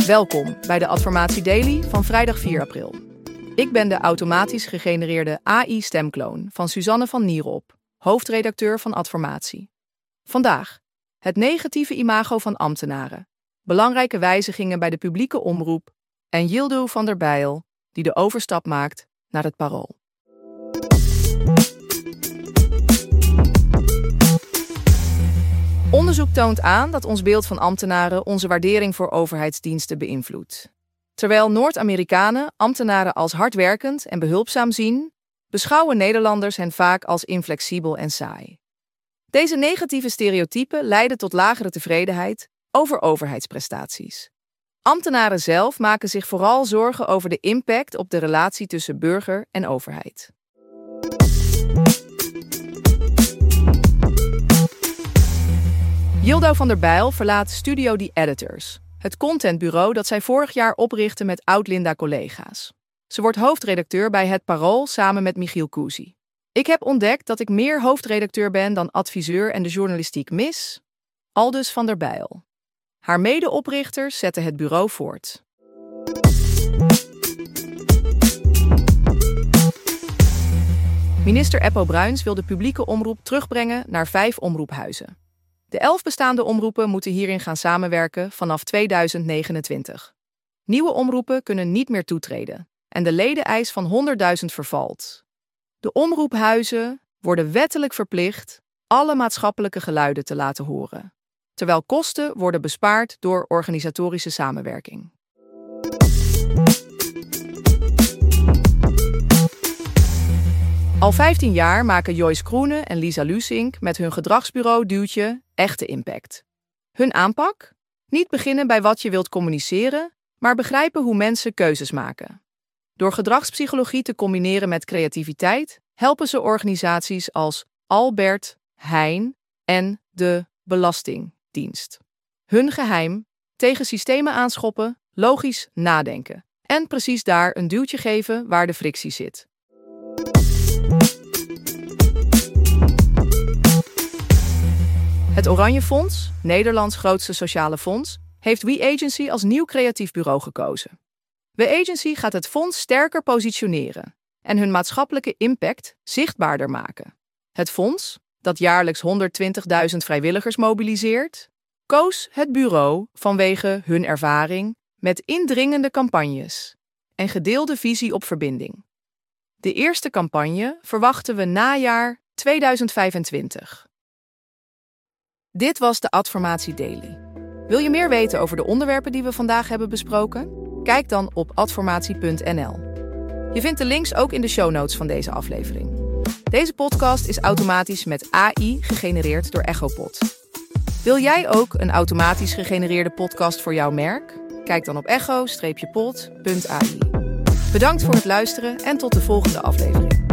Welkom bij de Adformatie Daily van vrijdag 4 april. Ik ben de automatisch gegenereerde AI-stemkloon van Suzanne van Nierop, hoofdredacteur van Adformatie. Vandaag het negatieve imago van ambtenaren, belangrijke wijzigingen bij de publieke omroep en Yildiz van der Bijl, die de overstap maakt naar het Parool. Onderzoek toont aan dat ons beeld van ambtenaren onze waardering voor overheidsdiensten beïnvloedt. Terwijl Noord-Amerikanen ambtenaren als hardwerkend en behulpzaam zien, beschouwen Nederlanders hen vaak als inflexibel en saai. Deze negatieve stereotypen leiden tot lagere tevredenheid over overheidsprestaties. Ambtenaren zelf maken zich vooral zorgen over de impact op de relatie tussen burger en overheid. Yildiz van der Bijl verlaat Studio The Editors, het contentbureau dat zij vorig jaar oprichtte met oud-Linda-collega's. Ze wordt hoofdredacteur bij Het Parool samen met Michiel Couzy. Ik heb ontdekt dat ik meer hoofdredacteur ben dan adviseur en de journalistiek mis, aldus van der Bijl. Haar medeoprichters zetten het bureau voort. Minister Eppo Bruins wil de publieke omroep terugbrengen naar 5 omroephuizen. De 11 bestaande omroepen moeten hierin gaan samenwerken vanaf 2029. Nieuwe omroepen kunnen niet meer toetreden en de ledeneis van 100.000 vervalt. De omroephuizen worden wettelijk verplicht alle maatschappelijke geluiden te laten horen, terwijl kosten worden bespaard door organisatorische samenwerking. Al 15 jaar maken Joyce Kroenen en Lisa Lusink met hun gedragsbureau Duwtje echte impact. Hun aanpak? Niet beginnen bij wat je wilt communiceren, maar begrijpen hoe mensen keuzes maken. Door gedragspsychologie te combineren met creativiteit helpen ze organisaties als Albert Heijn en de Belastingdienst. Hun geheim: tegen systemen aanschoppen, logisch nadenken en precies daar een duwtje geven waar de frictie zit. Het Oranje Fonds, Nederlands grootste sociale fonds, heeft WeAgency als nieuw creatief bureau gekozen. WeAgency gaat het fonds sterker positioneren en hun maatschappelijke impact zichtbaarder maken. Het fonds, dat jaarlijks 120.000 vrijwilligers mobiliseert, koos het bureau vanwege hun ervaring met indringende campagnes en gedeelde visie op verbinding. De eerste campagne verwachten we najaar 2025. Dit was de Adformatie Daily. Wil je meer weten over de onderwerpen die we vandaag hebben besproken? Kijk dan op adformatie.nl. Je vindt de links ook in de show notes van deze aflevering. Deze podcast is automatisch met AI gegenereerd door Echopod. Wil jij ook een automatisch gegenereerde podcast voor jouw merk? Kijk dan op echo-pod.ai. Bedankt voor het luisteren en tot de volgende aflevering.